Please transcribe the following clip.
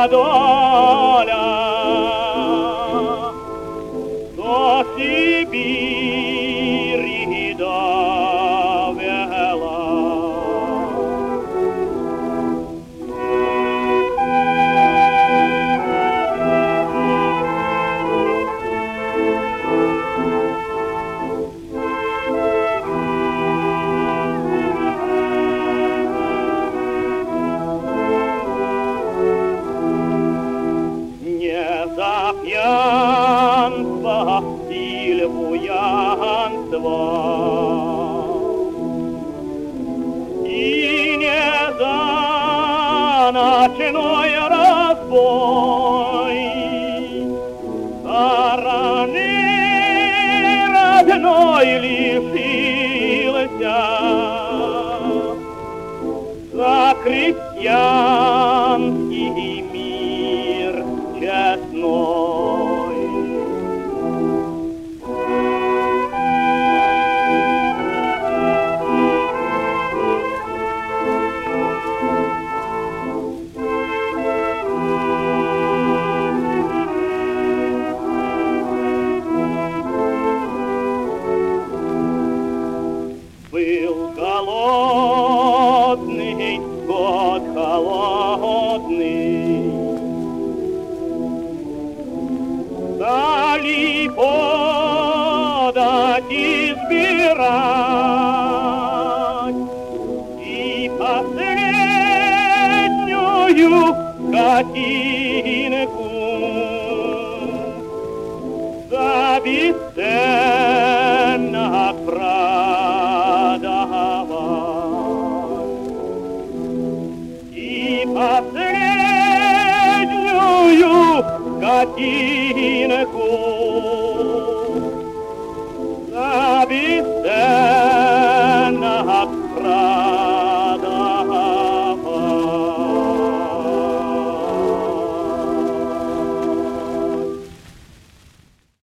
доля до Сибири довела. За пьянство или буянство, и не за ночной разбой стороны родной лишился, за крестьянский мир честной. Был голодный год холодный, дали подать избирать, и последнюю скотинку за бесценок продавать, и последнюю скотинку